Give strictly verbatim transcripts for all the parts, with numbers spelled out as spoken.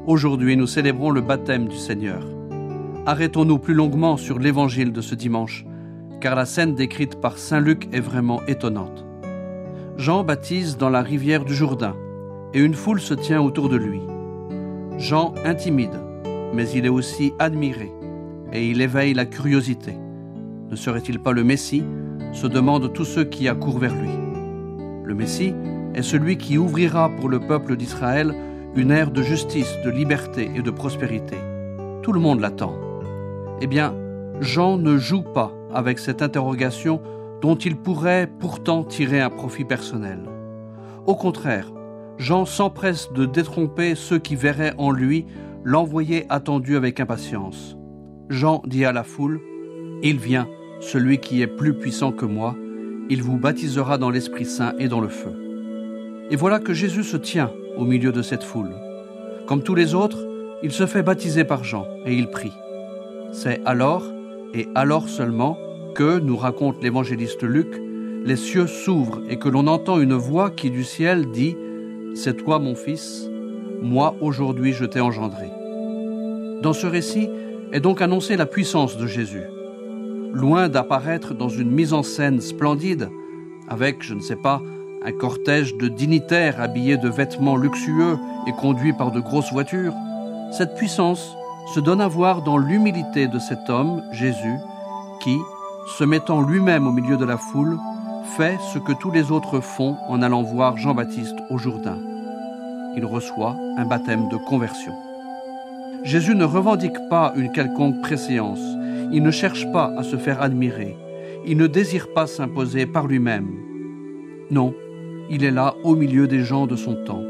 Aujourd'hui, nous célébrons le baptême du Seigneur. Arrêtons-nous plus longuement sur l'évangile de ce dimanche, car la scène décrite par saint Luc est vraiment étonnante. Jean baptise dans la rivière du Jourdain, et une foule se tient autour de lui. Jean intimide, mais il est aussi admiré, et il éveille la curiosité. Ne serait-il pas le Messie, se demandent tous ceux qui accourent vers lui. Le Messie est celui qui ouvrira pour le peuple d'Israël une ère de justice, de liberté et de prospérité. Tout le monde l'attend. Eh bien, Jean ne joue pas avec cette interrogation dont il pourrait pourtant tirer un profit personnel. Au contraire, Jean s'empresse de détromper ceux qui verraient en lui l'envoyé attendu avec impatience. Jean dit à la foule, « Il vient, celui qui est plus puissant que moi, il vous baptisera dans l'Esprit Saint et dans le feu. » Et voilà que Jésus se tient au milieu de cette foule. Comme tous les autres, il se fait baptiser par Jean et il prie. C'est alors, et alors seulement, que, nous raconte l'évangéliste Luc, les cieux s'ouvrent et que l'on entend une voix qui du ciel dit « C'est toi mon fils, moi aujourd'hui je t'ai engendré ». Dans ce récit est donc annoncée la puissance de Jésus. Loin d'apparaître dans une mise en scène splendide, avec, je ne sais pas, un cortège de dignitaires habillés de vêtements luxueux et conduits par de grosses voitures, cette puissance se donne à voir dans l'humilité de cet homme, Jésus, qui, se mettant lui-même au milieu de la foule, fait ce que tous les autres font en allant voir Jean-Baptiste au Jourdain. Il reçoit un baptême de conversion. Jésus ne revendique pas une quelconque préséance, il ne cherche pas à se faire admirer, il ne désire pas s'imposer par lui-même. Non, il est là au milieu des gens de son temps.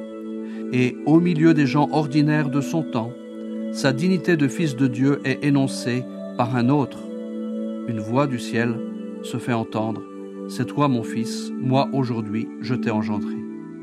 Et au milieu des gens ordinaires de son temps, sa dignité de fils de Dieu est énoncée par un autre. Une voix du ciel se fait entendre. « C'est toi mon fils, moi aujourd'hui je t'ai engendré ».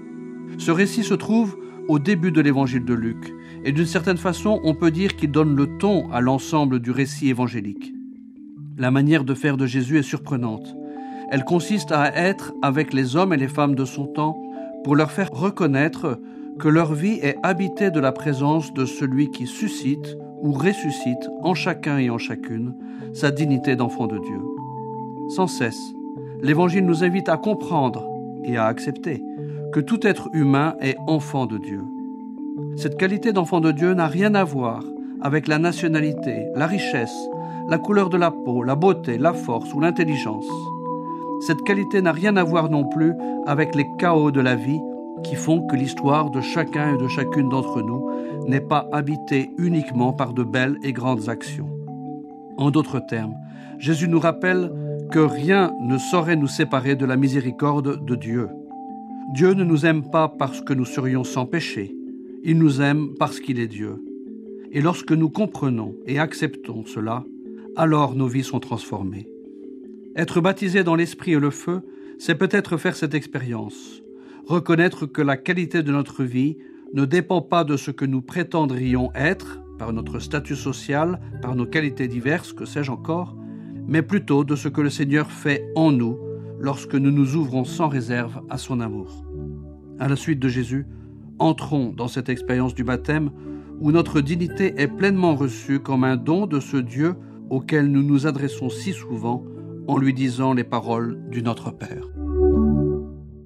Ce récit se trouve au début de l'évangile de Luc, et d'une certaine façon on peut dire qu'il donne le ton à l'ensemble du récit évangélique. La manière de faire de Jésus est surprenante. Elle consiste à être avec les hommes et les femmes de son temps pour leur faire reconnaître que leur vie est habitée de la présence de celui qui suscite ou ressuscite en chacun et en chacune sa dignité d'enfant de Dieu. Sans cesse, l'Évangile nous invite à comprendre et à accepter que tout être humain est enfant de Dieu. Cette qualité d'enfant de Dieu n'a rien à voir avec la nationalité, la richesse, la couleur de la peau, la beauté, la force ou l'intelligence. Cette qualité n'a rien à voir non plus avec les chaos de la vie qui font que l'histoire de chacun et de chacune d'entre nous n'est pas habitée uniquement par de belles et grandes actions. En d'autres termes, Jésus nous rappelle que rien ne saurait nous séparer de la miséricorde de Dieu. Dieu ne nous aime pas parce que nous serions sans péché, il nous aime parce qu'il est Dieu. Et lorsque nous comprenons et acceptons cela, alors nos vies sont transformées. Être baptisé dans l'esprit et le feu, c'est peut-être faire cette expérience, reconnaître que la qualité de notre vie ne dépend pas de ce que nous prétendrions être, par notre statut social, par nos qualités diverses, que sais-je encore, mais plutôt de ce que le Seigneur fait en nous lorsque nous nous ouvrons sans réserve à son amour. À la suite de Jésus, entrons dans cette expérience du baptême où notre dignité est pleinement reçue comme un don de ce Dieu auquel nous nous adressons si souvent en lui disant les paroles du Notre Père.